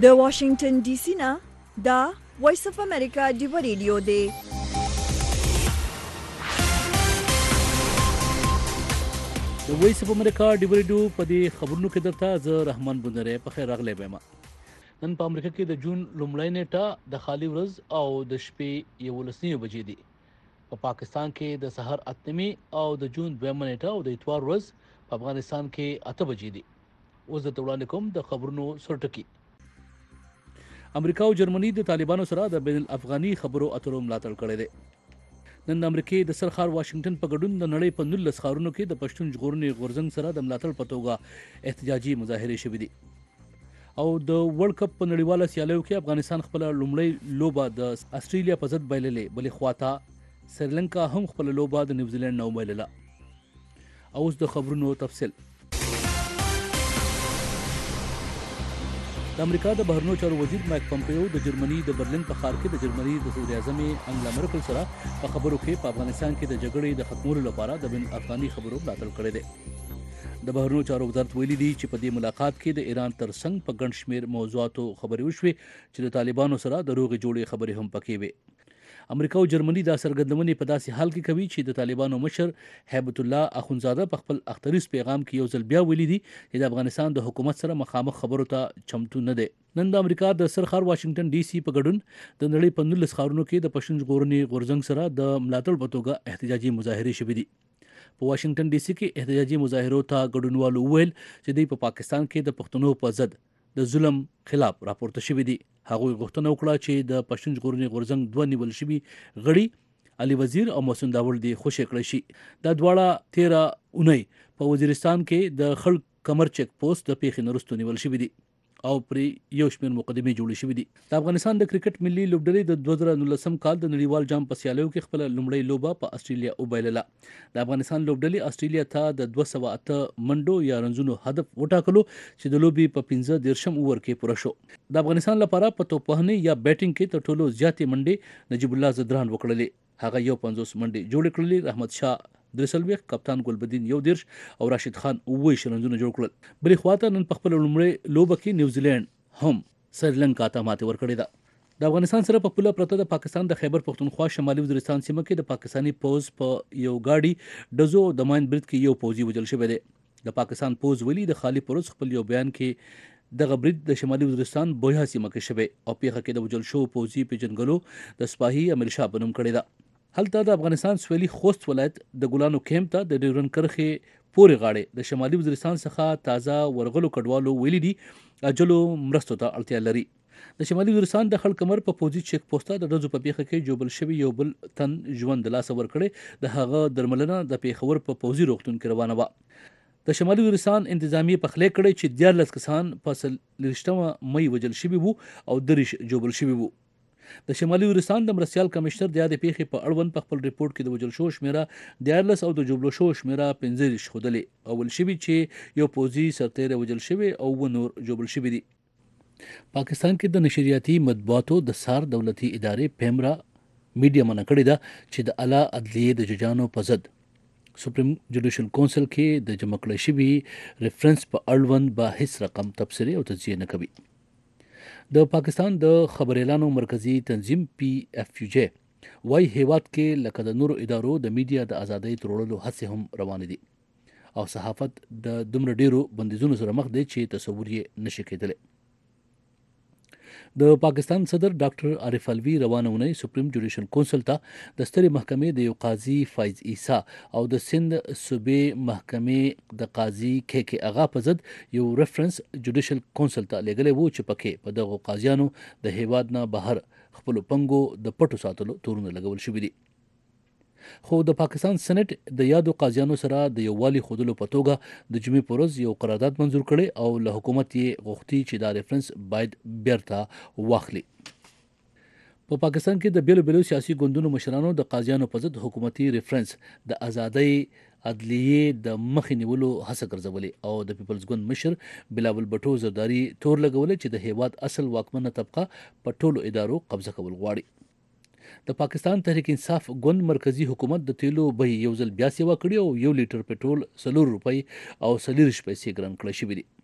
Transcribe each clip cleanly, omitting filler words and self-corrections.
د واشنگټن ډي سي نه دا وایس اف امریکا دی ریډیو دی. د وایس اف امریکا دی ریډیو په دې خبرونو کې درته زه رحمان بندره په خیر راغلی یم. نن په امریکا کې د جون لومړۍ نیټه د خالي ورځ او د شپې 11 بجې دي. په پاکستان کې د سحر 8 او د جون 2 نیټه او د اتوار ورځ په افغانستان کې 8 بجې دي. اوس د وړاندې کوم د خبرونو سرټکی. امریکا او جرمني د طالبانو سره د بین الافغاني خبرو اترو ملاتړ کړی دی. نن د امریکای د سرخار واشنگټن په ګډون د نړۍ په 19 ښارونو کې د پښتون ژغورنې غورځنګ سره د ملاتړ په توګه احتجاجي مظاهرې شوې دي. او د ورلد کپ په نړیواله سیالیو کې افغانستان خپل لومړی لوبه د استرالیا په ضد بایللې، بلې خواته سریلانکا هم خپل لوبه د نیوزیلند نه وبایلله. اوس د خبرونو تفصیل. د امریکا د بهرنیو چارو وزیر مایک پمپیو د جرمني د برلین په ښار کې د جرمني د صدر اعظم انګلا مرکل سره په خبرو کې په افغانستان کې د جګړې د ختمولو لپاره د بین افغاني خبرو ملاتړ کړی دی. د بهرنیو چارو وزارت ویلي دی چې په دې ملاقات کې د ایران ترڅنګ په ګڼ شمېر موضوعاتو خبرې وشوې چې د طالبانو سره د روغې جوړې خبرې هم پکې وې. امریکا او جرمني دا څرګندونې په داسې حال کې کوي چې د طالبانو مشر هیبت الله اخونزاده په خپل اختریز پیغام کې یو ځل بیا ویلي دي چې د افغانستان د حکومت سره مخامخ خبرو ته چمتو نه دی. نن د امریکا د سرخار واشنگټن ډي سي په ګډون د نړۍ په 19 ښارونو کې د پښتون ژغورنې غورځنګ سره د ملاتړ په توګه احتجاجي مظاهرې شوې دي. په واشنگټن ډي سي کې احتجاجي مظاهرو ته ګډونوالو وویل چې دوی په پاکستان کې د پښتنو په ضد د ظلم خلاف راپورته شوي دي. هغوی غوښتنه وکړه چې د پښتون ژغورنې غورځنګ 2 نیول شوي غړي علي وزیر او محسن داوړ دي خوشی کړی شي. دا دواړه 13 اونۍ په وزیرستان کې د خړ کمر چیک پوسټ د پیښې نه وروسته نیول شوي دي او پر یو شمېر مقدمې جوړې شوې دي. د افغانستان د کرکټ ملي لوبډلې د 2019 کال د نړیوال جام په سیالیو کې خپل لومړی لوبه په استرالیا وبایلله. د افغانستان لوبډلې استرالیا ته د 208 منډو یا رنزونو هدف وټاکلو چې د لوبې په 15 اوور کې پوره شو. د افغانستان لپاره په توپوهنې یا بیټینګ کې تر ټولو زیاتې منډې نجیب الله زدران وکړلې. هغه 50 منډې جوړې کړلې. رحمت شاه 3 کپتان ګلبدین 1 او راشد خان 9 رنزونه جوړ کړل. بلې خواته نن په خپل لومړی لوبه کې نیوزیلند هم سریلانکا ته ماتې ورکړې ده. د افغانستان سره په پوله پرته د پاکستان د خیبر پختونخوا شمالي وزیرستان سیمه کې د پاکستاني پوز په یو گاډي ډزو د ماین برید کې یو پوځي وژل شوی دی. د پاکستان پوز ویلي د خالي پروز خپل یو بیان کې دغه برید د شمالي وزیرستان بویا سیمه کې شوی او پیښه کې د وژل شو پوځي پیژنګلو د سپاهي امیر شاه بنوم کړی ده. هلته د افغانستان سویلي خوست ولایت د ګلانو کیمپ ته د ډیورن کرښې پورې غاړې د شمالي وزیرستان څخه تازه ورغلو کډوالو ویلي دي اجلو مرستو ته اړتیا لري. د شمالي وزیرستان د خړ کمر په پوځي چیک پوسټه د ډزو په پیښه کې جوبل شوی یو بل تن ژوند د لاسه ورکړی. د هغه درملنه د پیښور په پوځي روغتون کې روانه وه. د شمالي وزیرستان انتظامیه پخلی کړی چې 14 کسان په 23 مئی وژل شوي وو او 3 جوبل شوي وو. د شمالي وزیرستان د مرستیال کمشنر د یادې پیښې په اړوند په خپل ریپورت کې د وژل شو شمیره 14 او د جوړلو شو شمیره 15 ښودلې او ول شوي چې یو پوځي سرتیری وژل شوی او نور جوړل شوي دي. پاکستان کې د نشریاتي مطبوعاتو د سار دولتي ادارې پیمرا میډیا منع کړې ده چې د اعلی عدلیې د ججانو په ضد سپریم جوډیشل کونسل کې د جمع کړی شوي ریفرنس په اړوند به هیڅ رقم تبصرې او تجزیه نه کوي. د پاکستان د خبر اعلانو مرکزی تنظیم PFUJ وايي هیواد کې لکه د نورو ادارو د میډیا د ازادۍ تروړلو هڅې هم روانې دي او صحافت د دومره ډیرو بندیزونو سره مخ دی چې تصور یې نشي کېدلی. د پاکستان صدر ډاکټر عارف الوی روانه اونۍ سپریم جوډیشل کونسل ته د سترې محکمې د یو قاضي فایز عیسی او د سند صوبې محکمې د قاضي KK اغا په ضد یو ریفرنس جوډیشل کونسل ته لېږلی وو چې پکې په دغو قاضیانو د هیواد نه بهر خپلو پنګو د پټو ساتلو تورونه لګول شوي دي. خو د پاکستان سېنات د یادو قاضیانو سره د یووالي ښودلو په توګه د جمعې په ورځ یو قرارداد منظور کړی او له حکومت یې غوښتي چې دا ریفرنس باید بیرته واخلي. په پاکستان کې د بیلو سیاسي ګوندونو مشرانو د قاضیانو په ضد حکومتي ریفرنس د ازادۍ عدلیې د مخې نیولو هڅه ګرځولې او د پیپلز ګوند مشر بلاول بټو زرداری تور لګولې چې د هیواد اصل واکمنه طبقه په ټولو ادارو قبضه کول غواړي. د پاکستان تحریک انصاف ګوند مرکزی حکومت د تیلو بیې یو ځل بیا سیوا کړي او 1 لیټر پټرول 4 روپۍ او 40 پیسې ګران کړی شوی دی.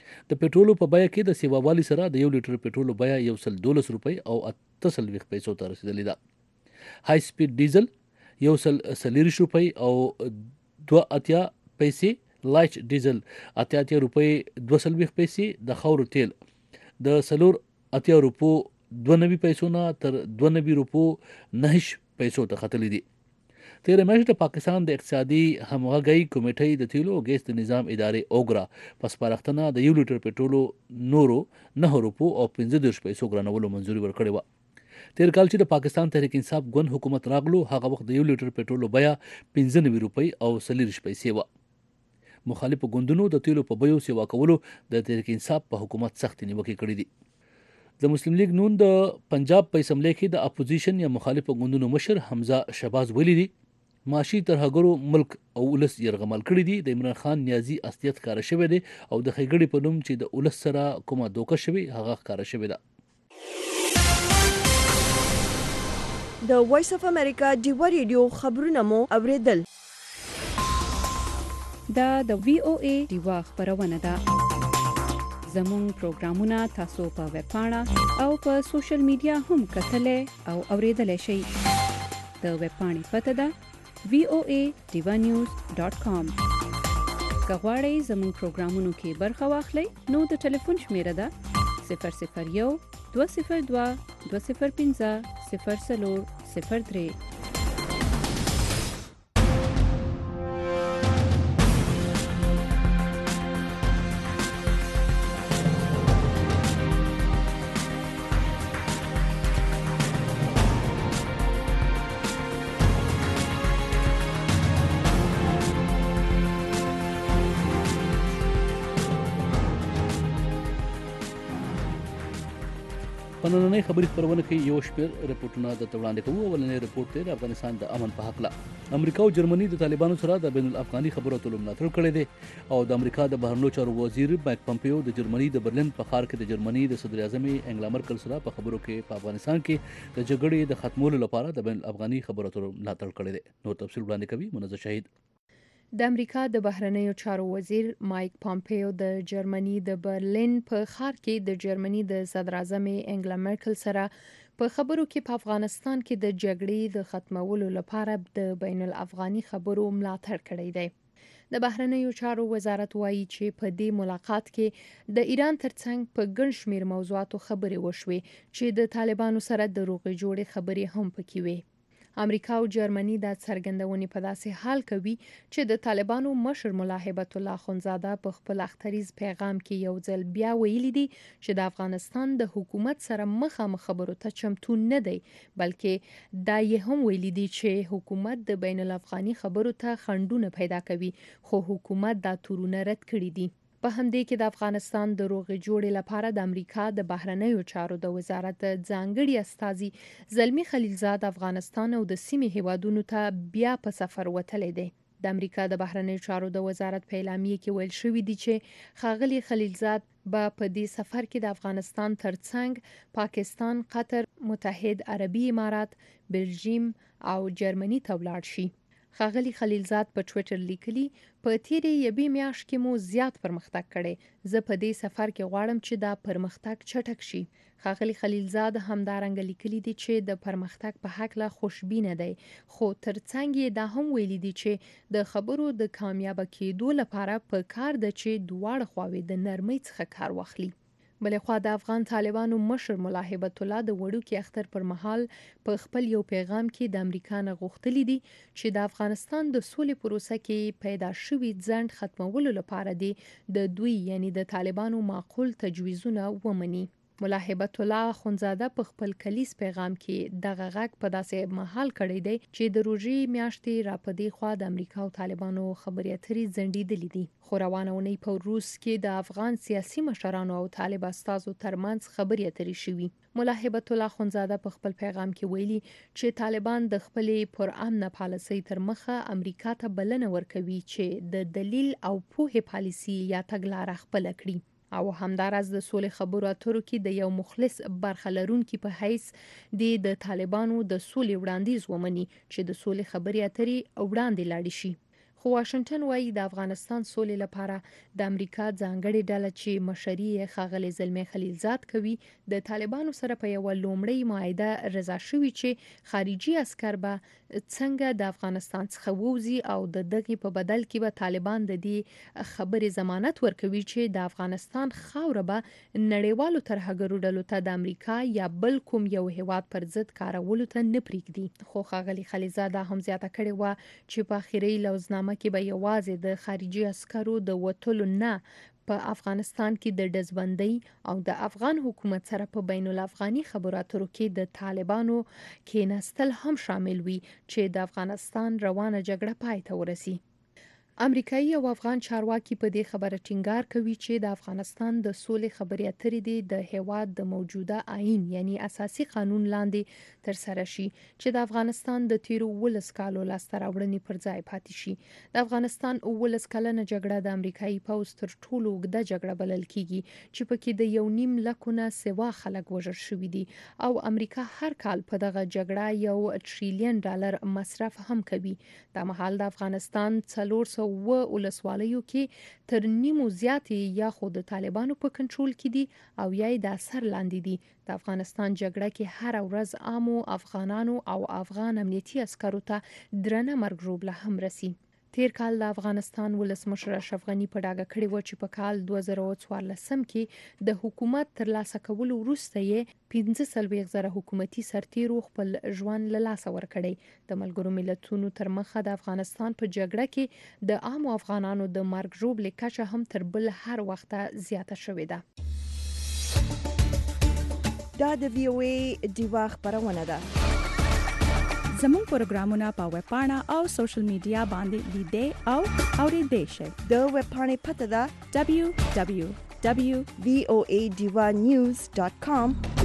د پېټرولو په بیه کې د سیوا والي سره د 1 لیټر پېټرولو بیه 112 روپۍ او 48 پیسو ته رسیدلې ده. های سپید ډیزل 140 روپۍ او 2.8 پیسې، لایټ ډیزل 88 روپۍ 240 پیسې، د خاورو تیل د 4.8 روپو 92 پیسو نه تر 92 روپو 9 پیسو ته ختلې دي. تیره میاشت د پاکستان د اقتصادي همغږۍ کمیټې د تیلو او ګیس د نظام ادارې اوګرا په سپارښتنه د 1 لیټر پېټرولو نورو 9 روپو او 15 پیسو ګرانولو منځوري ورکړې وه. تیر کال چې د پاکستان تحریک انصاف ګوند حکومت راغلو، هغه وخت د 1 لیټر پېټرولو بیه 95 روپۍ او 40 پیسې وه. مخالفو ګوندونو د تیلو په بیو سیوا کولو د تحریک انصاف په حکومت سخت نیوکې کړې دي. د مسلم لیگ نون د پنجاب په اسمبلی کې د اپوزیشن یا مخالفو ګوندونو مشر حمزه شهباز ویلي دي معاشي ترهګرو ملک او ولس يرغمل کړی دي. د عمران خان نیازي اصلیت ښکاره شوی دی او د خېګړې په نوم چې د ولس سره کومه دوکه شوی هغه ښکاره شوی ده. د وایس اف امریکا ډیوا ریډیو خبرونه مو اوریدل. دا د وی او ای ډیوا خبرونه ده. زموږ پروګرامونه تاسو په ویب پاڼه او په سوشل میډیا هم کتلای او اوریدلای شئ. د ویب پاڼې پته ده voanews.com. که غواړئ زموږ پروګرامونو کې برخه واخلئ نو د ټلیفون شمیره ده 001 202 205 0403. په نننۍ خبري خبرونه کې یو شمېر رپورټونه د وړاندې کوو. اولنی رپورټ دی د افغانستان د امن په حق له. امریکا او جرمني د طالبانو سره د بین الافغاني خبرو اترو ملاتړ کړی دی او د امریکا د بهرنیو چارو وزیر مایک پمپیو د جرمني د برلین په ښار کې د جرمني د صدر اعظم انګلا مرکل سره په خبرو کې په افغانستان کې د جګړې د ختمولو لپاره د بین الافغاني خبرو اترو ملاتړ کړی دی. نور تفصیل وړاندې کوي منزه شهید. د امریکا د بهرنیو چارو وزیر مایک پامپیو د جرمني د برلین په ښار کې د جرمني د صدر اعظم انګلا مرکل سره په خبرو کې په افغانستان کې د جګړې د ختمولو لپاره د بین الافغاني خبرو ملاتړ کړی دی. د بهرنیو چارو وزارت وایي چې په دې ملاقات کې د ایران ترڅنګ په ګڼ شمېر موضوعاتو خبرې وشوې چې د طالبانو سره د روغې جوړې خبرې هم پکې وې. امریکا او جرمني دا څرګندونې په داسې حال کوي چې د طالبانو مشر ملا هیبت الله اخندزاده په خپل اختریز پیغام کې یو ځل بیا ویلي دي چې د افغانستان د حکومت سره مخامخ خبرو ته چمتو نه دی، بلکې دا یې هم ویلي دي چې حکومت د بین الافغاني خبرو ته خنډونه پیدا کوي، خو حکومت دا تورونه رد کړي دي. په همدې کې د افغانستان د روغې جوړې لپاره د امریکا د بهرنیو چارو د وزارت ځانګړي استازي زلمی خلیلزاد افغانستان او د سیمې هیوادونو ته بیا په سفر وتلی دی. د امریکا د بهرنیو چارو د وزارت په اعلامیه کې ویل شوی دی چې ښاغلي خلیلزاد به په دې سفر کې د افغانستان ترڅنګ پاکستان، قطر، متحد عربي امارات، بلجیم او جرمني ته ولاړ شي. ښاغلي خلیلزاد په ټویټر لیکلي په تیرې یوې میاشت کې مو زیات پرمختګ کړی، زه په دې سفر کې غواړم چې دا پرمختګ چټک شي. ښاغلي خلیلزاد همدارنګه لیکلي دي چې د پرمختګ په هکله خوشبینه دی، خو ترڅنګ یې دا هم ویلي دي چې د خبرو د کامیابه کېدو لپاره په کار ده چې دواړه خواوې د نرمۍ څخه کار واخلي. بلې خوا د افغان طالبانو مشر ملا هیبت الله د وړوکي اختر پر مهال په خپل یو پیغام کې د امریکا نه غوښتلي دي چې د افغانستان د سولې پروسه کې پیدا شوي ځنډ ختمولو لپاره دی د دوی یعنی د طالبانو معقول تجویزونه ومني. ملا هیبت الله اخندزاده په خپل کلیز پیغام کې دغه غږ په داسې مهال کړی دی چې د روژې میاشتې را په دې خوا د امریکا او طالبانو خبرې اترې ځنډېدلې دي. خو روانه اونۍ په روس کې د افغان سیاسي مشرانو او طالب استازو ترمنځ خبرې اترې شوي. ملا هیبت الله اخندزاده په خپل پیغام کې ویلي چې طالبان د خپلې پرامنه پالیسۍ تر مخه امریکا ته بلنه ورکوي چې د دلیل او پوهې پالیسي یا تګلاره خپله کړي او همداراز د سولې خبرو اترو کې د یو مخلص برخه لرونکي په حیث د طالبانو د سولې وړاندیز ومني چې د سولې خبرې اترې وړاندې لاړې شي. خو واشنگټن وایي د افغانستان سولې لپاره د امریکا ځانګړې ډله چې مشري یې ښاغلي زلمي خلیلزاد کوي د طالبانو سره په یو لومړی معاهده رضا شوی چې خارجي عسكر به څنګه د افغانستان څخه ووزي او د دغه په بدل کې به طالبان د دې خبرې ضمانت ورکوي چې د افغانستان خاوره به نړیوالو ترهګرو ډلو ته د امریکا یا بل کوم یو هیواد پر ضد کارولو ته نه پریږدي. خو ښاغلي خلیلزاد هم زیاته کړې و چې په اخیری لوزنامه کې به یوازې د خارجي عسکرو د وټلو نه په افغانستان کې د دزبندۍ او د افغان حکومت سره په بین الافغاني خبرو اترو کې د طالبانو کېناستل هم شامل وي چې د افغانستان روانه جګړه پای ته ورسي. امریکایي او افغان چارواکي په دې خبره ټینګار کوي چې د افغانستان د سولې خبرې اترې دي د هیواد د موجوده آئین یعنی اساسي قانون لاندې تر سره شي چې د افغانستان د تیرو 19 کالو لاسته راوړنې پر ځای پاتې شي. د افغانستان 19 کلنه جګړه د امریکایي پوځ تر ټولو اوږده جګړه بلل کیږي چې پکې د 1.5 لک نه سوا خلک وژل شوي دي او امریکا هر کال په دغه جګړه $1 تریلیون مصرف هم کوي. د مهال د افغانستان 400 ولسوالیو کې تر نیمو زیاتې یا خو د طالبانو په کنټرول کې دي او یا د اثر لاندې دي. د افغانستان جګړه کې هر ورځ عامو افغانانو او افغان امنیتي عسکرو ته درنه مرګ ژوبله هم رسي. تیر کال د افغانستان ولسمشر اشرف غنی په ډاګه کړی و چې په کال 2014 کې د حکومت ترلاسه کولو وروسته یې 15,000 حکومتي سرتیرو خپل ژوند له لاسه ورکړی. د ملګرو ملتونو تر مخه د افغانستان په جګړه کې د عامو افغانانو د مرګ ژوبلې کچه هم تر بل هر وخت زیاته شوې ده. دا د VOA ډیوا خبرونه ده. زموږ پروګرامونه په ویب پاڼه او سوشل میډیا باندې لیدئ او اوریدئ شئ. د ویب پاڼې پته ده www.voadivanews.com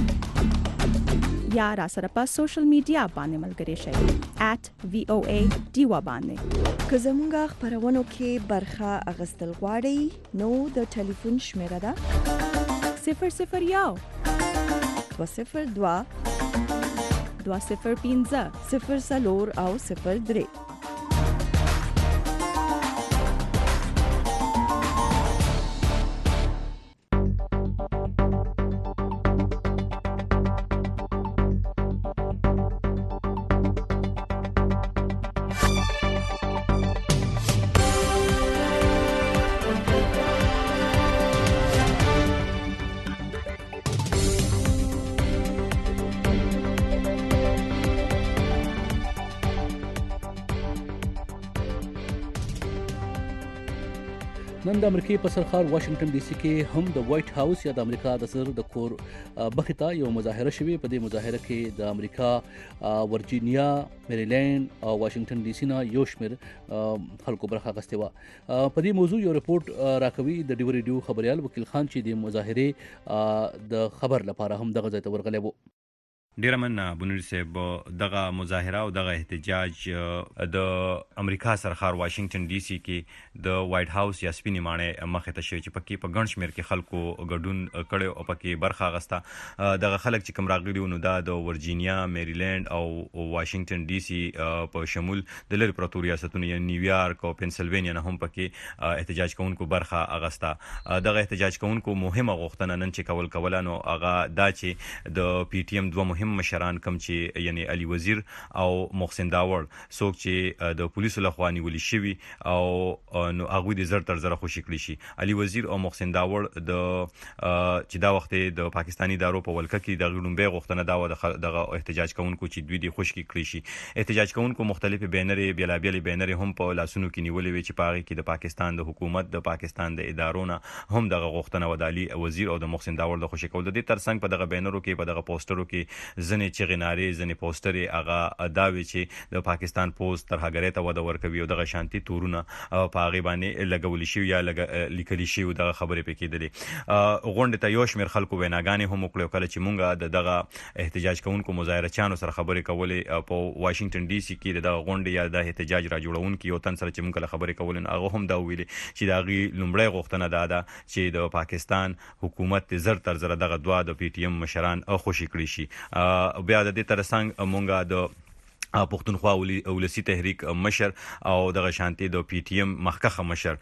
یا را سره په سوشل میډیا باندې ملګري شئ @VOA ډیوا باندې. که زموږ خبرونو کې برخه اخیستل غواړئ نو د ټلیفون شمیره ده 001 202 205 04 او 03. نن د امریکای په سرخار واشنگټن ډي سي کې هم د وایټ هاوس یا د امریکا د صدر د کور بخته یو مظاهره شوه. په دې مظاهره کې د امریکا ورجینیا، میریلند او واشنگټن ډي سي نه یو شمېر خلکو برخه اخیستې وه. په دې موضوع یو رپورټ راکوي د ډیو ریډیو خبريال وکیل خان چې د مظاهره د خبر لپاره هم دغه ځای ته ورغلی و. ډیر مننه بنور صاحب. دغه مظاهره او دغه احتجاج د امریکا سرخار واشنگټن ډي سي کې د وایټ هاوس یا سپینې ماڼۍ مخې ته شوی چې پکې په ګڼ شمېر کې خلکو ګډون کړی او پکې برخه اخیسته. دغه خلک چې کوم راغلي وو نو دا د ورجینیا، میریلند او واشنگټن ډي سي په شمول د لری پروتو ریاستونو یا نیویارک او پنسلوانیا نه هم پکې احتجاج کوونکو برخه اخیسته. دغه احتجاج کوونکو مهمه غوښتنه نن چې کوله نو هغه دا چې د پی ټی ایم دوه مهم مشران کم چې یعنی علي وزیر او محسن داور څوک چې د پولیسو لخوا نیول شوی او نو هغه د زر تر زر خوشی کړی شي. علي وزیر او محسن داور د چې دا وخت د پاکستانی دارو په ولکه کې د غړومبه غوښتنه دا دغه احتجاج کوونکو چې دوی د خوشی کړی شي. احتجاج کوونکو مختلفه بینرې بیلابېل بینرې هم په لاسونو کې نیولې وي چې پاره کې د پاکستان د حکومت، د پاکستان د ادارونو هم دغه غوښتنه و د علي وزیر او د محسن داور د خوشی کول. د دې ترڅنګ په دغه بینرو کې په دغه پوسټرو کې ځنې چغیناري، ځنې پوسټرې هغه داوي چې د پاکستان پوز ترهګرۍ ته وده ورکوي او دغه شانتي تورونه په هغه باندې لګول شي یا لیکل شي او دغه خبرې پکې دي. غونډه ته یو شمېر خلکو ویناګانې هم وکړو کله چې مونږه دغه احتجاج کوونکو مظاهره چانو سره خبرې کولې په واشنگټن ډي سي کې دغه غونډه یا د احتجاج را جوړونکو یو تن سره چې مونږه خبرې کولې هغه هم دا ویلي چې دا غي لومړی غوښتنه ده چې د پاکستان حکومت زر تر زر دغه دوا د پی ټی ایم مشران خوشی کړی شي. بیا د دې ترڅنګ مونږه د پښتونخوا ولسی تحریک مشر او دغه شانتي د پی ټی ایم مخکخه مشر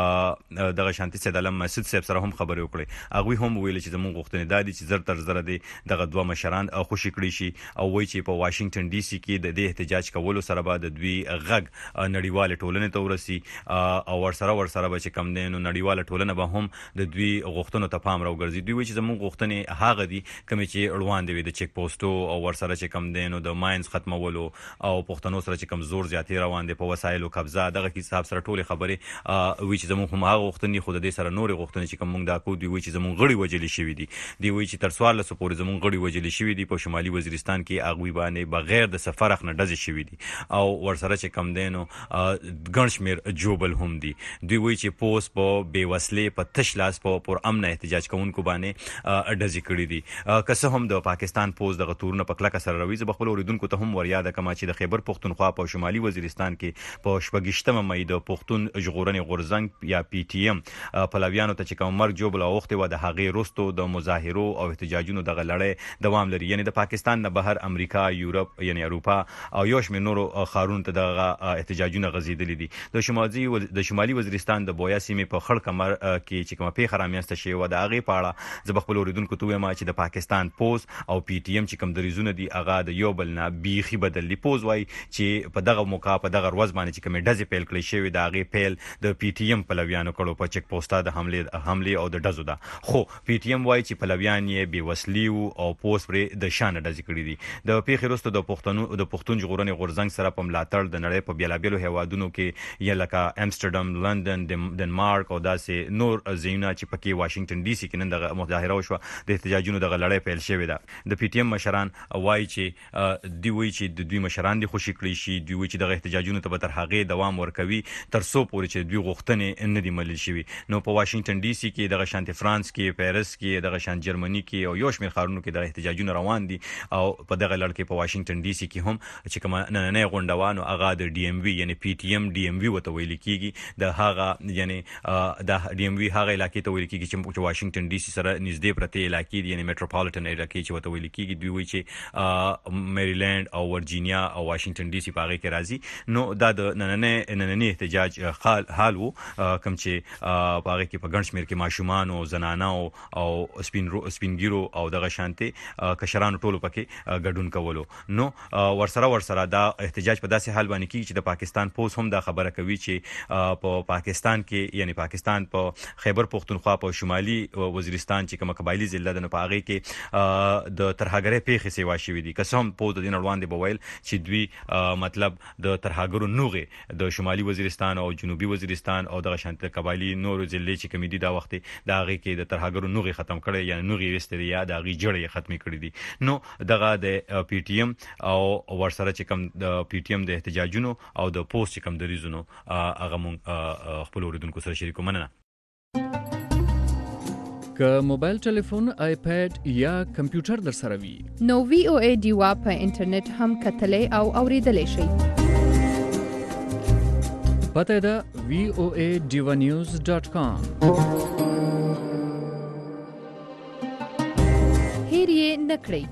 دغه شانتي سید علم مسعود صاحب سره هم خبرې وکړي. هغه هم ویل چې زموږ غوښتنې دادي چې زر تر زر دي دغه دوه مشران خوشی کړی شي او وایي چې په واشنگټن ډي سي کې د دې احتجاج کولو سره به د دوی غږ نړیوال ټولنې ته ورسي او ورسره به چې کم دي نو نړیوال ټولنه به هم د دوی غوښتنو ته پام راوګرځي. دوی وایي چې زموږ غوښتنې هغه دي کوم چې اړوند دي د چیک پوسټو او ورسره چې کم دي نو د ماینز ختمولو او پښتنو سره چې کمزور زیاتې روان دي په وسایلو قبضه دغه حساب سره ټولې خبرې وی چې زموږ هم هغه غوښتنې خو د دې سره نورې غوښتنې چې کوم موږ دا کو دی وی چې زموږ غړي وجلې شوی دي دی وی چې تر سوال لسو پورې زموږ غړي وجلې شوی دي په شمالي وزیرستان کې اغوی باندې بغیر د سفر نه ډزې شوی دي او ورسره چې کم دینو ګڼ شمېر جوبل هم دي. دوی وی چې پوس په بیوسلې په تش لاس په پر امن احتجاج کوونکو باندې ډزې کړې دي. که څه هم د پاکستان پوس دغه تورونه په کلکه سره روي. زه خپل اوریدونکو ته هم وریا د کما چې د خیبر پښتونخوا په شمالي وزیرستان کې په 28 مې د پښتون ژغورنې غورځنګ یا پی ټی ایم پلویانو ته چې کوم مرګ جوړ او وخت و د هغې رستو د مظاهرو او احتجاجونو دغه لړۍ دوام لري. یعنی د پاکستان نه بهر امریکا یورپ یعنی اروپا او یو شمېر نورو خارونو ته دغه احتجاجونه غزیدلي دي. د شمالي وزیرستان د بویا سیمې په خړ کمر کې چې کومه پیښه رامنځته شوې و د هغې په اړه زه خپل اوریدونکو ته وایم چې د پاکستان پوز او پی ټی ایم چې کوم دریزونه دي هغه د یو بل نه بیخي بدل دي. پوز وای چې په دغه موقع په دغه ورځ باندې چې کومې ډزې پیل کړې شوې د هغې پیل د پی ټی ایم پلویانو کړو په چک پوسټا د حملې او د ډزو ده. خو پی ټی ایم وایي چې پلویان یې بې وسلي او پوس پرې د شانه ډزې کړي دي. د پیښې وروسته د پښتون ژغورنې غورځنګ سره په ملاتړ د نړۍ په بېلابېلو هیوادونو کې یا لکه امسټرډم لندن ډنمارک او داسې نور ځایونه چې پکې واشنگټن ډي سي کې نن دغه مظاهره وشوه د احتجاجونو دغه لړۍ پیل شوې ده. د پی ټی ایم مشران وایي چې دوی چې د دوی مشران دي خوشي کړی شي. دوی چې دغه احتجاجونو ته به تر هغې دوام ورکوي تر څو پورې چې دوی غوښتنې نه دي منل شوي. نو په واشنگټن ډي سي کې دغه شانتي فرانس کې پیرس کې دغه شان جرمني کې او یو شمېر ښارونو کې دغه احتجاجونه روان دي او په دغه لړ کې په واشنگټن ډي سي کې هم چې کومه نننۍ غونډه وه نو هغه د ډي ام وي یعنی پی ټی ایم ډي ام وي ورته ویل کېږي. د هغه یعنی د ډي ام وي هغه علاقې ته ویل کېږي چې واشنگټن ډي سي سره نږدې پرتې علاقې دي یعنی میټروپولیټن علاقې چې ورته ویل کېږي. دوی وایي چې میریلینډ او ورجینیا او واشنگټن ډي سي په هغې کې راځي. نو دا د نننۍ احتجاج حال وو کوم چې په هغې کې په ګڼ شمېر کې ماشومان او زنانه او سپینګیرو او دغه شانتي کشرانو ټولو پکې ګډون کولو. نو ورسره دا احتجاج په داسې حال باندې کېږي چې د پاکستان پوس هم دا خبره کوي چې په پاکستان کې یعنی پاکستان په خیبر پښتونخوا په شمالي وزیرستان چې کومه قبایلي ضلع ده نو په هغې کې د ترهګرۍ پیښې سیوا شوي دي. که څه هم پوس د دې نه وړاندې به ویل چې دوی مطلب د ترهګرو نوغې د شمالي وزیرستان او جنوبي وزیرستان او دغه شانتي قبایلي نورو ضلعې چې کومې دي دا وخت د هغې کې د ترهګرو نوغې ختم کړی یعنی نوغې ویستې یا د هغې جړې یې ختمې کړي دي. نو دغه د پی ټی ایم او ورسره چې کوم د پی ټی ایم د احتجاجونو او د پوسټ چې کوم دریزونو هغه مونږ خپل اوریدونکو سره شریکو. مننه. که موبایل ټلیفون آیپیډ یا کمپیوټر در سره وي نو وی او ای ډیوا په انټرنیټ هم کتلی او اوریدلی شئ. پته ده voaDivanews.com. هیر یې نه کړئ.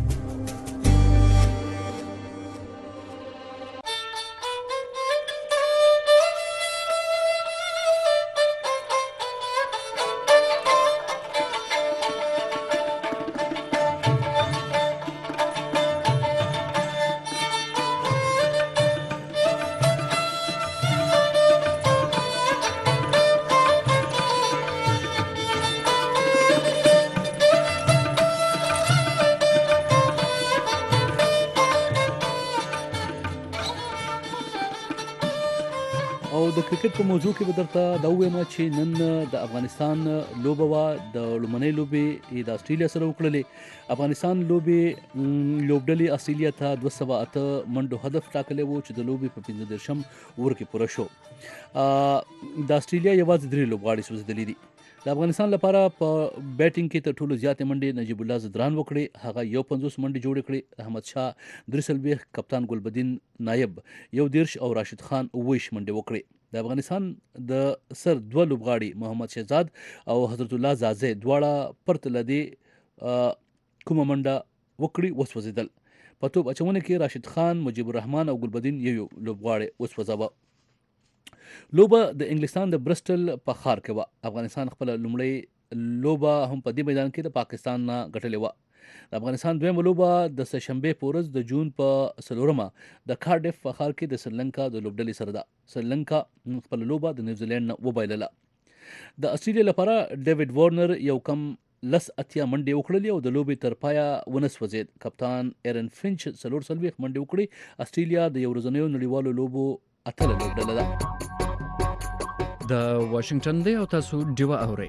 د کرکټ په موضوع کې به درته دا ووایم چې نن د افغانستان لوبه وه د لومړنۍ لوبې د استرالیا سره وکړلې. افغانستان لوبډلې استرالیا ته 208 منډو هدف ټاکلی و چې د لوبې په 15 اوور کې پوره شو. د استرالیا یوازې 3 لوبغاړي سوځېدلي دي. د افغانستان لپاره په بیټینګ کې تر ټولو زیاتې منډې نجیب الله زدران وکړې. هغه 51 منډې جوړې کړې. احمد شاه 43, کپتان ګلبدین نایب 11 او راشد خان 29 منډې وکړې. د افغانستان د سر 2 لوبغاړي محمد شهزاد او حضرت الله زازې دواړه پرته له دې کومه منډه وکړي وسوځېدل. په توپ اچونه کې راشد خان، مجيب الرحمن او ګلبدین یو لوبغاړي وسوځاوه. لوبه د انګلستان د برسټل په ښار کې وه. افغانستان خپل لومړی لوبه هم په دې میدان کې د پاکستان نه ګټلې وه. د افغانستان دویمه لوبه د سهشنبې په ورځ د جون په 4 د کارډیف په ښار کې د سریلانکا د لوبډلې سره ده. سریلانکا خپل لوبه د نیوزیلند نه وبایلله. د استرالیا لپاره ډیوډ وارنر یو کم 10 منډې وکړلې او د لوبې تر پایه ونه سوځید. کپتان ایرن فینچ 40 منډې وکړې. استرالیا د یو ورځنیو نړیوالو لوبو اتله لوبډله ده. د واشنگټن دی او تاسو ډیوه اورئ.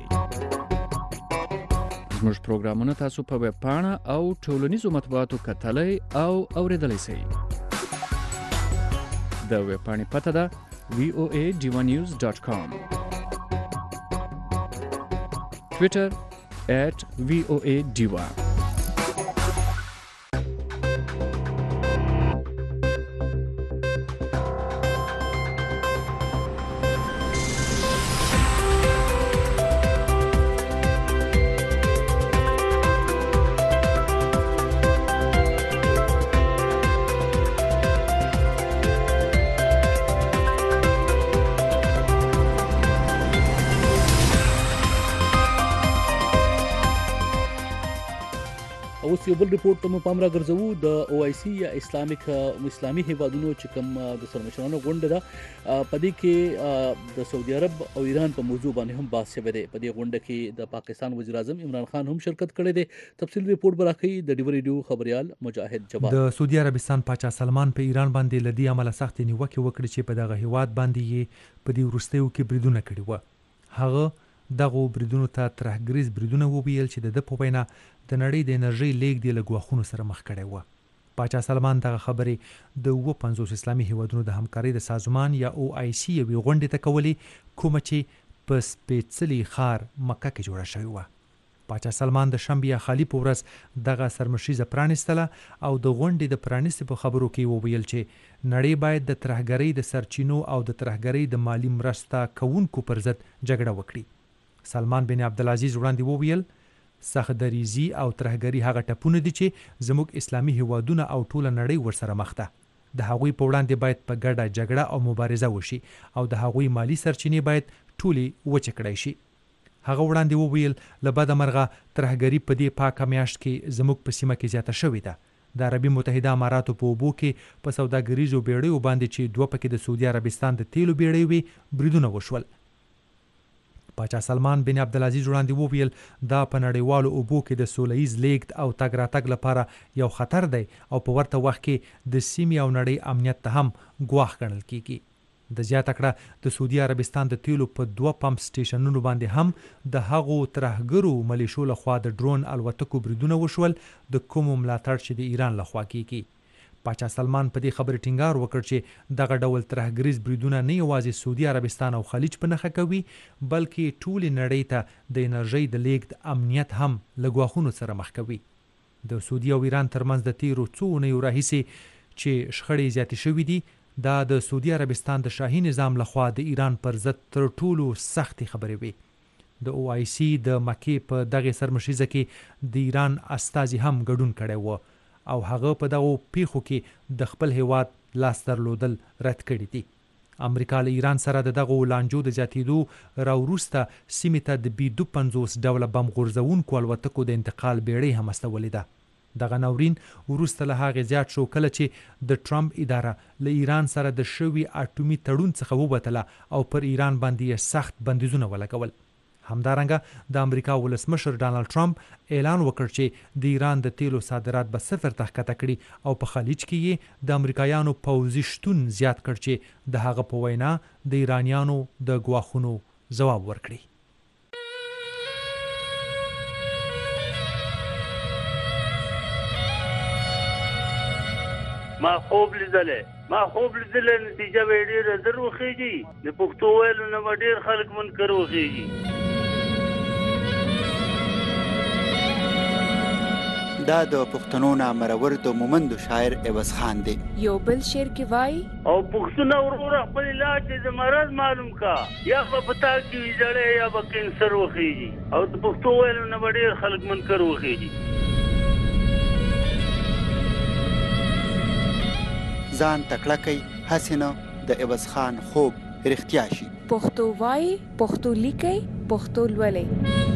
زموږ پروګرامونه تاسو په ویب پاڼه او ټولنیزو مطبوعاتو کتلای او اوریدلای شئ. د ویب پاڼې پته ده voadivanews.com. Twitter @voadiva. اوس یو بل ریپورت ته مو پام راګرځوو. د OIC یا اسلامي هیوادونو چې کوم د سرمشرانو غونډه ده په دې کې د سعودي عرب او ایران په موضوع باندې هم بحث شوی دی. په دې غونډه کې د پاکستان وزیر اعظم عمران خان هم شرکت کړی دی. تفصیل ریپورت به راکوي د ډیو ریډیو خبريال مجاهد جبار. د سعودي عربستان پاچا سلمان په ایران باندې لدی عمله سخت نیوکه وکړي چې په دغه هیواد باندې په دې وروستیو کې بریدونه کړي و. هغه دغه بریدونو ته ترهګریز بریدونه وویل چې د په وینا د نړۍ د انرژي لیږد له ګواښونو سره مخ کړي و. پاچا سلمان دغه خبرې د 50 اسلامي هیوادونو د همکارۍ د سازمان یا OIC یوې غونډې ته کولې کومه چې په سپېڅلي ښار مکه کې جوړه شوې وه. پاچا سلمان د شنبې خالی په ورځ دغه سرمشریزه پرانیستله او د غونډې د پرانیستې په خبرو کې وویل چې نړۍ باید د ترهګرۍ د سرچینو او د ترهګرۍ د مالی مرسته کوونکو پر ضد جګړه وکړي. سلمان بن عبدالعزیز وړاندې وویل سخت دریزي او ترهګري هغه ټپونه دي چې زموږ اسلامي هیوادونه او ټوله نړۍ ورسره مخ ده. د هغوی په وړاندې باید په ګډه جګړه او مبارزه وشي او د هغوی مالی سرچینې باید ټولې وچې کړای شي. هغه وړاندې وویل له بده مرغه ترهګري په دې پاکه میاشت کې زموږ په سیمه کې زیاته شوې ده. د عربي متحده اماراتو په اوبو کې په سوداګریزو بیړیو باندې چې دوه پکې د سعودي عربستان د تیلو بیړۍ وي بریدونه وشول. پاچا سلمان بن عبدالعزیز وړاندې وویل دا په نړیوالو اوبو کې د سولهییز لیږد او تګ راتګ لپاره یو خطر دی او په ورته وخت کې د سیمې او نړۍ امنیت ته هم ګواښ ګڼل کیږي. د زیاته کړه د سعودي عربستان د تیلو په 2 پمپ سټیشنونو باندې هم د هغو ترهګرو ملیشو لخوا د ډرون الوتکو بریدونه وشول د کوم ملاتړ چې د ایران لخوا کیږي. پاچا سلمان په دې خبرې ټینګار وکړ چې دغه ډول ترهګریز بریدونه نه یوازې سعودي عربستان او خلیج په نښه کوي بلکې ټولې نړۍ ته د انرژۍ د لیږد امنیت هم له ګواښونو سره مخ کوي. د سعودي او ایران ترمنځ د تیرو څو اونیو راهیسې چې شخړې زیاتې شوې دي دا د سعودي عربستان د شاهي نظام لخوا د ایران پر ضد تر ټولو سختې خبرې وي. د OIC د مکې په دغه سرمشریزه کې د ایران استازي هم ګډون کړی و او هغه په دغه پیښو کې د خپل هیواد لاس درلودل رد کړی دي. امریکا له ایران سره دغه لانجو د زیاتېدو راوروسته سیمې ته د B-52 ډوله بم غورځوونکو الوتکو د انتقال بیړۍ هم استولې ده. دغه ناورین وروسته له هغې زیات شو کله چې د ټرمپ اداره له ایران سره د شوي اټومي تړون څخه ووتله او پر ایران باندې سخت بندیزونه ولګول. همدارنګه د امریکا ولسمشر ډانلډ ټرمپ اعلان وکړ چې د ایران د تیلو صادرات به صفر ته ښکته کړي او په خلیج کې یې د امریکایانو پوځي شتون زیات کړ چې د هغه په وینا د ایرانیانو د ګواښونو ځواب ورکړي. ما خوب لیدلې نتیجه به ډېره زر وخیږي. د پښتو ویلو نه به ډېر خلک منکر وخیږي. دا د پښتنو نامرور د مومند شاعر عوض خان دی. یو بل شعر کې وای او پښتون ورور خپل علاج د مرض معلوم کا یا په پتا کې ویځړې یا په کینسر وخیږي او د پښتو ویلو نه به ډېر خلک منکر وخیږي. ځان تکړه کوي هسې نه د عوض خان خوب رښتیا شي. پښتو وایي، پښتو لیکي، پښتو لولئ.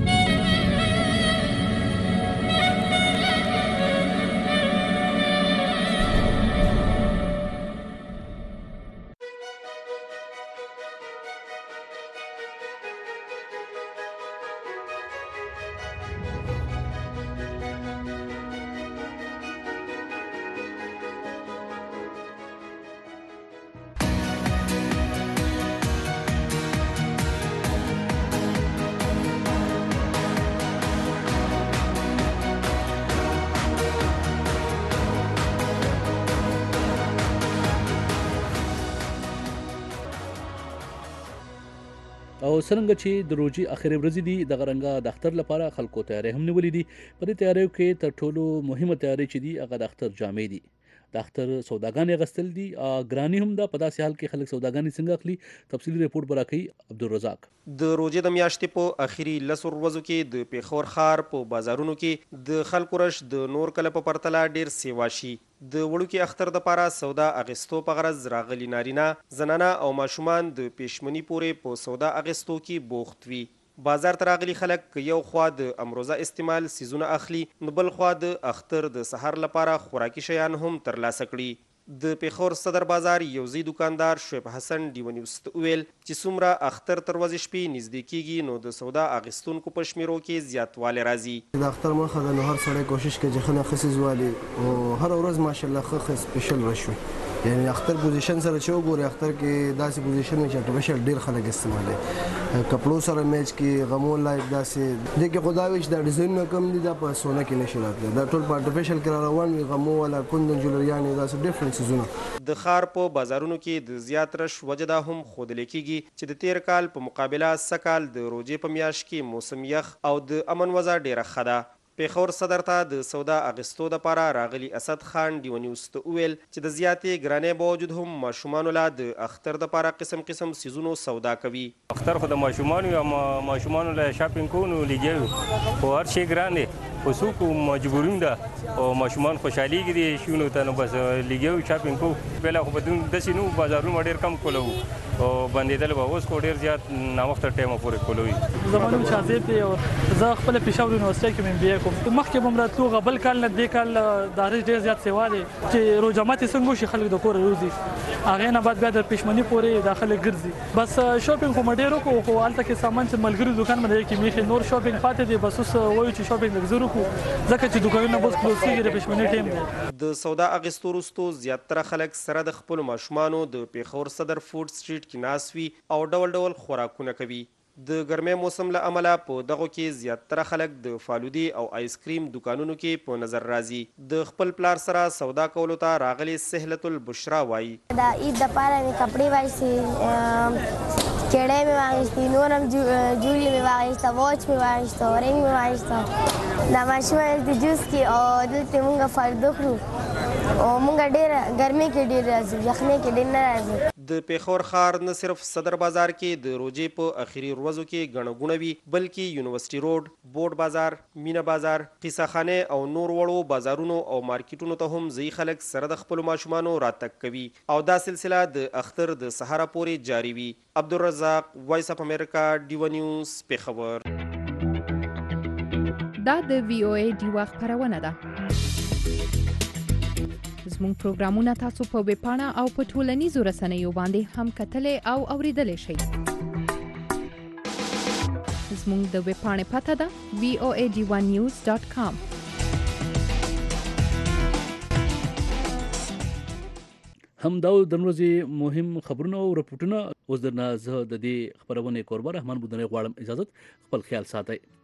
او څرنګه چې د روزي اخري ورځې دي د غرنګا د اختر لپاره خلکو تیاری هم نیولې دي. په دې تیاریو کې تر ټولو مهمه تیاری چې دي هغه د اختر جامې دي. د اختر سوداګانې غستل دي، ګرانی هم ده. په داسې حال کې خلک سوداګانې څنګه اخلي؟ تفصیلی ریپورت به راکوي عبدالرزاق. د روزې د میاشتې په اخري 10 ورځو کې د پیښور ښار په بازارونو کې د خلکو رش د نور کله په پرتله ډیر سیوا شي. د وړوکي اختر د پاره سودا اغستو په غرض راغلي نارینه، زنانه او ماشومان د پېشمنی پورې په سودا اغستو کې بوخت وي. بازار ته راغلي خلک یو خوا د امروزه استعمال سیزونه اخلي، نو بل خوا د اختر د سحر لپاره خوراکي شیان هم ترلاسه کړي. د پیښور صدر بازار یوزي دکاندار شعیب حسن ډیو نیوز ته ویل چې څومره اختر تر ورځې شپې نږدې کیږي نو د سودا اغستونکو په شمیرو کې زیاتوالی راځي. د اختر مخه د نو هر سړی کوشش کوي چې خنه خسیز والی او هر ورځ ماشاءالله خه سپیشل رشوي. یعنی اختر پوزیشن سره چې وګوري اختر کې داسې پوزیشن چې ارتفیشل ډیر خلک استعمالوي. کپړو سره میچ کې غمو لایک داسې د کې خدای وش د ډیزاین کم دي دا په سونه کې نشي راتلی. دا ټول په ارتفیشل کې روان وي غمو ولا کندن جولریان داسې ډیفرنس. د ښار په بازارونو کې د زیات رش وجه دا هم ښودل کېږي چې د تیر کال په مقابله سکال د روزې په میاشت کې موسم یخ او د امن وضع ډیره ښه ده. پیښور صدر ته د سودا اغستو دپاره راغلي اسد خان ډیو نیوز ته وویل چې د زیاتې ګرانۍ باوجود هم ماشومانو له د اختر دپاره قسم قسم سیزونو سودا کوي. اختر خو د ماشومانو یا ماشومانو له شاپینګ کوو نو لګیا خو هر شی ګران دی، خو څوک مجبورین ده او ماشومان خوشحالېږي دي شونو ته نو بس لګیا شاپینګ کوو. پهله خو به داسې نو بازارونه ډېر کم کولو او بندېدل به، اوس خو ډېر زیات ناوخته ټایمه پورې کولوي. زما نوم شاهزیب دی او زه خپله پېښور یونیورسټۍ کې ام بي اې کوم. مخکې به م راتلو هغه بل کال نه دې کال د هغې ډېر زیات سیوا دی چې روژه ماتې څنګه وشي خلک د کوره روزي، هغې نه بعد بیا د پېشمني پورې دا خلک ګرځي. بس شاپینګ خو مې ډېر وکړو خو هلته کې سامان چې ملګري دوکان مې دی کې میخي نور شاپینګ پاتې دی. بس اوس وایو چې شاپینګ لږ زر وکړو ځکه چې دوکانونه به اوس کلوز کېږي، د پېشمني ټایم دی. د سودا اخیستو وروستو زیاتره خلک سره د خپلو ماشومانو د پیښور صدر فوډ سټریټ کې ناست وي او ډول ډول خوراکونه کوي. د ګرمۍ موسم له امله په دغو کې زیاتره خلک د فالودي او آیس کریم دکانونو کې په نظر راځي. د خپل پلار سره سودا کولو ته راغلي سهلت البشرا وایي د عید دپاره مې کپړې واخیستې، کیړۍ مې واخیستې، نور هم جولې مې واخیسته، واچ مې واخیسته، رنګ مې واخیسته. د ماشومان د جوس کې او دلته مونږ فالودو خورو او مونږ ډېره ګرمۍ کې ډېر راځو، یخنۍ کې ډېر نه راځو. د پیښور ښار نه صرف صدر بازار کې د روزې په اخري ورځو کې ګڼه ګوڼه وي، بلکې یونیورسټي روډ، بورډ بازار، مینه بازار، قیصه خانه او نور وړو بازارونو او مارکیټونو ته هم ځایي خلک سره د خپلو ماشومانو راتګ کوي او دا سلسله د اختر د سهاره پورې جاري وي. عبدالرزاق، وایس اف امریکا، ډیو نیوز، پیښور. دا د وی او ای ډیوا خبرونه ده. زموږ پروګرامونه تاسو په ویب پاڼه او په ټولنیزو رسنیو باندې هم کتلی او اوریدلی شئ. زموږ د ویب پاڼې پته ده voad1news.com. هم دا د ورځې مهم خبرونه او رپورټونه اوس درنه زه د دې خبرونې کوربه رحمان بودنی غواړم. اجازه خپل خیال ساتئ.